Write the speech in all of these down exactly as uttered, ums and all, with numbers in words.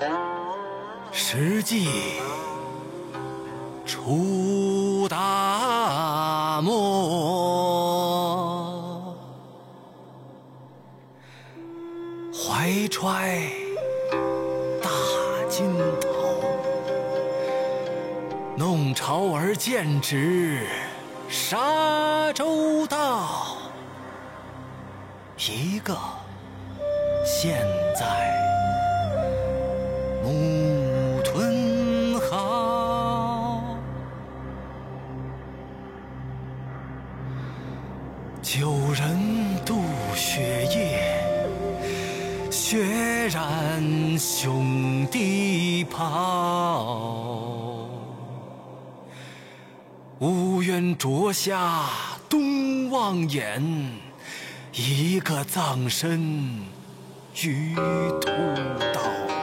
世纪出大漠，怀揣大金头，弄潮儿剑指沙洲道。一个现在木屯好，九人渡雪夜，血染兄弟袍。乌鸢啄下东望眼，一个葬身于屠刀。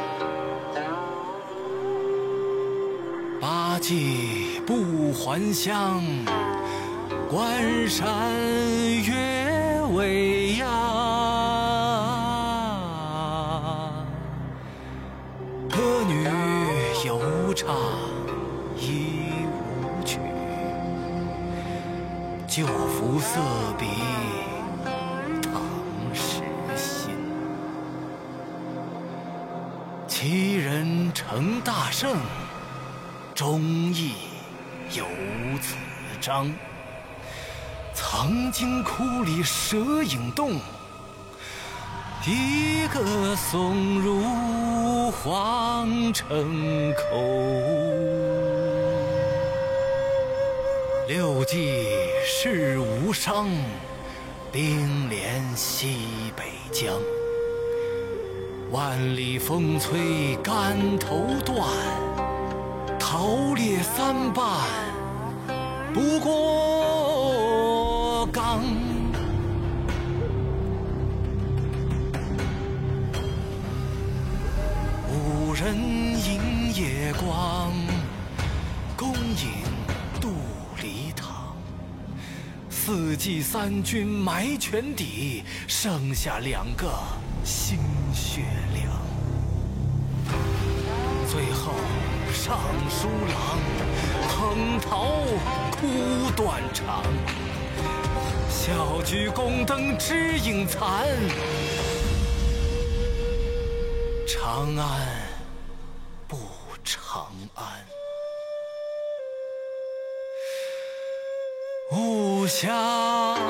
八戒不还乡，关山月未央。歌女犹唱一舞曲，旧服色比唐诗新。其人成大圣，忠义有此章。曾经窟里蛇影动，一个送入皇城口。六骑事无伤，兵连西北疆。万里风吹竿头断，桃列三半不过冈。无人迎夜光，共饮杜梨汤。四季三军埋泉底，剩下两个新学良。最后尚书郎横桃哭断肠，小鞠宫灯只影残，长安不长安。无暇